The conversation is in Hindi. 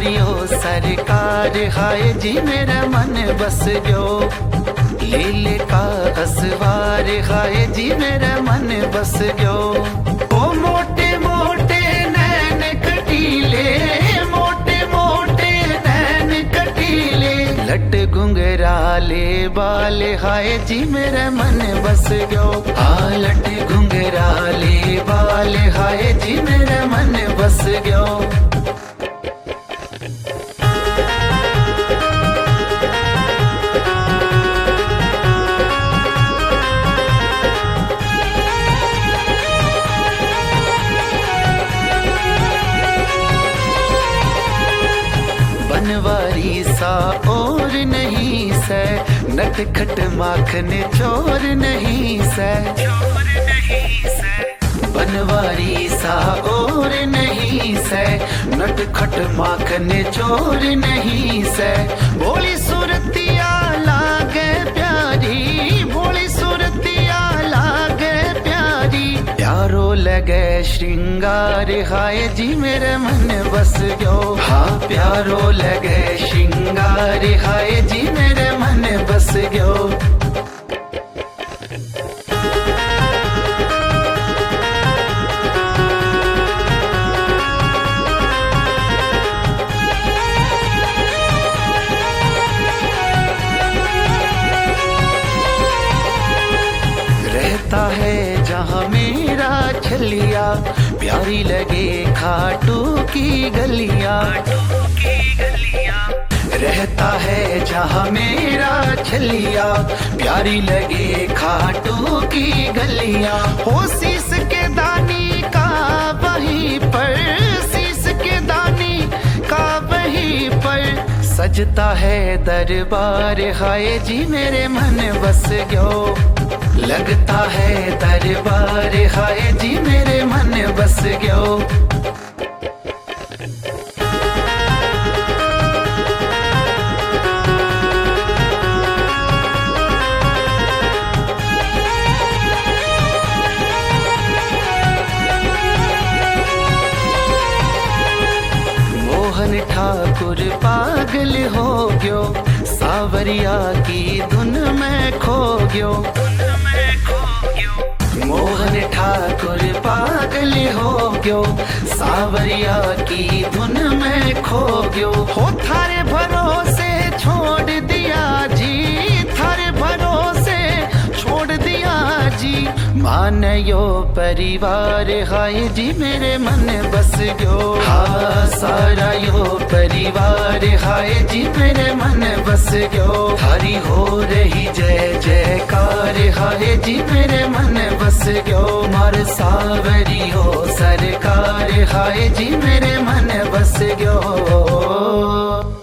सावरियो सरकार हाय जी मेरा मन बस गयो। लीले का असवार हाय जी मेरा मन बस गयो। ओ मोटे मोटे नैन कटीले, मोटे मोटे नैन कटीले, लट घुंघराले बाल हाय जी मेरा मन बस गयो। हाँ लट घुंघराले बाल हाय जी मेरा मन बस गयो। बनवारी सा और नहीं से, नटखट माखन चोर नहीं से। बनवारी सा और नहीं से, नटखट माखन चोर नहीं से। भोली सुरतिया लागे प्यारी, भोली सुरतिया लागे प्यारी, प्यारो लगे श्रृंगार हाय जी मेरे मन बस गयो। हाँ प्यारो लगे श्रृंगार हाय जी मेरे मन बस गयो। रहता है जहाँ मेरा छलिया, प्यारी लगे खाटू की गलियां। रहता है जहाँ मेरा छलिया, प्यारी लगे खाटू की गलियां। हो शीस के दानी का वहीं पर, शीस के दानी का वहीं पर, सजता है दरबार हाय जी मेरे मन बस गयो। लगता है दरबार हाय जी मेरे मन बस गयो। मोहन ठाकुर पागल हो गयो, सावरिया की धुन में खो गयो। मोहन ठाकुर पागल हो गयो, सावरिया की धुन में खो गयो। हो थारे भरोसे छोड़ दिया जी, थारे भरोसे छोड़ दिया जी। मान यो परिवार हाय जी मेरे मन बस गयो। हाँ सारा यो परिवार हाय जी मेरे मन बस गयो। थारी हो रही जय जयकार हाय जी मेरे मन बस गयो। मार सावरी हो सरकार हाय जी मेरे मन बस गयो।